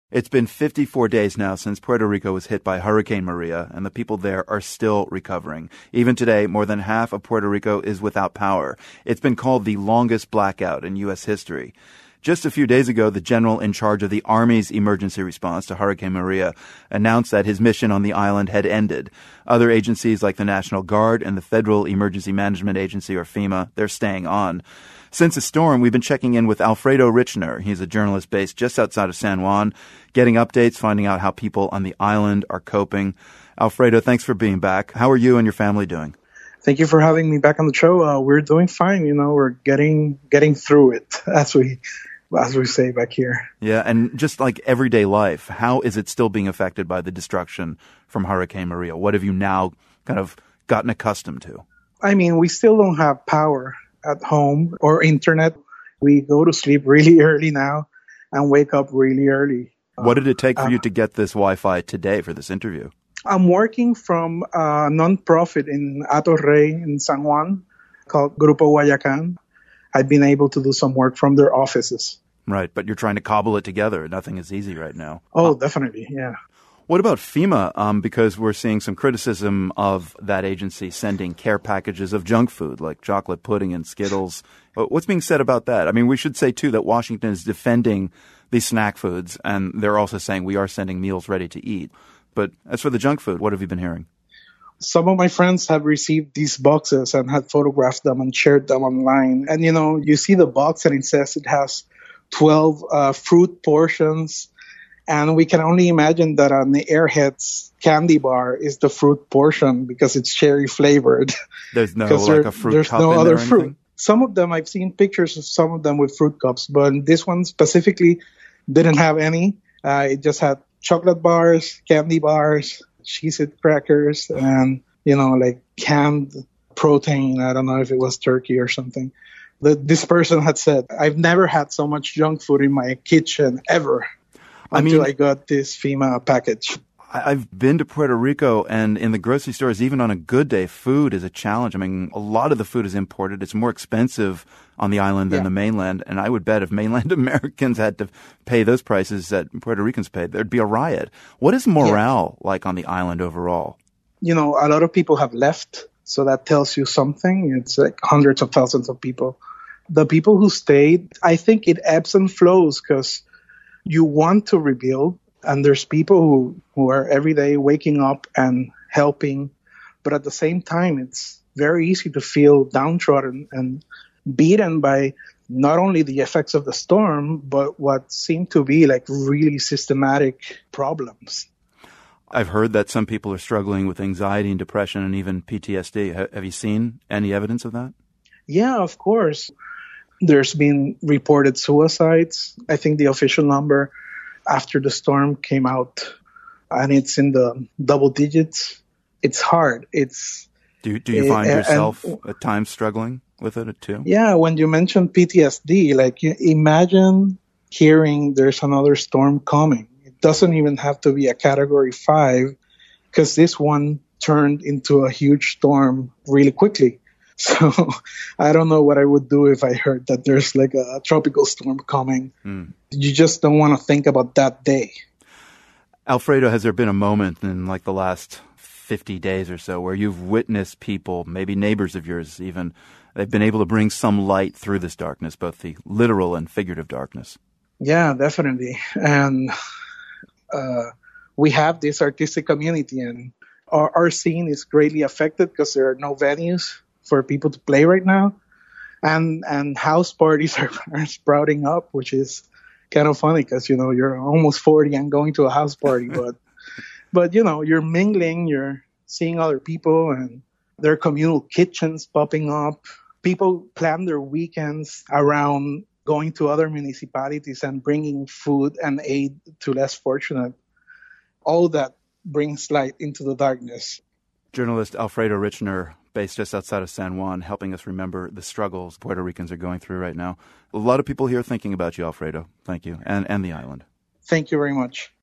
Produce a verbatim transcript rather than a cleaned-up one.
It's been fifty-four days now since Puerto Rico was hit by Hurricane Maria, and the people there are still recovering. Even today, more than half of Puerto Rico is without power. It's been called the longest blackout in U S history. Just a few days ago, the general in charge of the Army's emergency response to Hurricane Maria announced that his mission on the island had ended. Other agencies like the National Guard and the Federal Emergency Management Agency, or FEMA, they're staying on. Since the storm, we've been checking in with Alfredo Richner. He's a journalist based just outside of San Juan, getting updates, finding out how people on the island are coping. Alfredo, thanks for being back. How are you and your family doing? Thank you for having me back on the show. Uh, we're doing fine. You know, we're getting getting through it, as we as we say back here. Yeah, and just like everyday life, how is it still being affected by the destruction from Hurricane Maria? What have you now kind of gotten accustomed to? I mean, we still don't have power at home or internet. We go to sleep really early now and wake up really early. What did it take for uh, you to get this Wi-Fi today for this interview? I'm working from a nonprofit in Hato Rey in San Juan called Grupo Guayacán. I've been able to do some work from their offices. Right, but you're trying to cobble it together. Nothing is easy right now. Oh, definitely, yeah. What about FEMA? Um, because we're seeing some criticism of that agency sending care packages of junk food like chocolate pudding and Skittles. What's being said about that? I mean, we should say, too, that Washington is defending these snack foods, and they're also saying we are sending meals ready to eat. But as for the junk food, what have you been hearing? Some of my friends have received these boxes and had photographed them and shared them online. And, you know, you see the box and it says it has twelve uh, fruit portions. And we can only imagine that on the Airheads candy bar is the fruit portion because it's cherry flavored. There's no like there, a fruit there's cup no in other there or fruit. anything? Some of them, I've seen pictures of some of them with fruit cups, but this one specifically didn't have any. Uh, it just had chocolate bars, candy bars, Cheez-It crackers, and, you know, like canned protein. I don't know if it was turkey or something. The, this person had said, I've never had so much junk food in my kitchen ever. I until mean, I got this FEMA package. I've been to Puerto Rico, and in the grocery stores, even on a good day, food is a challenge. I mean, a lot of the food is imported. It's more expensive on the island than Yeah. the mainland. And I would bet if mainland Americans had to pay those prices that Puerto Ricans paid, there'd be a riot. What is morale yeah. like on the island overall? You know, a lot of people have left, so that tells you something. It's like hundreds of thousands of people. The people who stayed, I think it ebbs and flows because you want to rebuild, and there's people who, who are every day waking up and helping. But at the same time, it's very easy to feel downtrodden and beaten by not only the effects of the storm, but what seem to be like really systematic problems. I've heard that some people are struggling with anxiety and depression and even P T S D. Have you seen any evidence of that? Yeah, of course. There's been reported suicides. I think the official number after the storm came out, and it's in the double digits. It's hard. It's do do you find uh, yourself and, at times struggling with it too? Yeah, when you mentioned P T S D, like you imagine hearing there's another storm coming. It doesn't even have to be a category five, because this one turned into a huge storm really quickly. So I don't know what I would do if I heard that there's like a, a tropical storm coming. Mm. You just don't want to think about that day. Alfredo, has there been a moment in like the last fifty days or so where you've witnessed people, maybe neighbors of yours even, they've been able to bring some light through this darkness, both the literal and figurative darkness? Yeah, definitely. And uh, we have this artistic community, and our, our scene is greatly affected because there are no venues for people to play right now, and and house parties are, are sprouting up, which is kind of funny because, you know, you're almost forty and going to a house party, but but you know, you're mingling, you're seeing other people, and there are communal kitchens popping up. People plan their weekends around going to other municipalities and bringing food and aid to less fortunate. All that brings light into the darkness. Journalist Alfredo Richner, based just outside of San Juan, helping us remember the struggles Puerto Ricans are going through right now. A lot of people here thinking about you, Alfredo. Thank you. And, and the island. Thank you very much.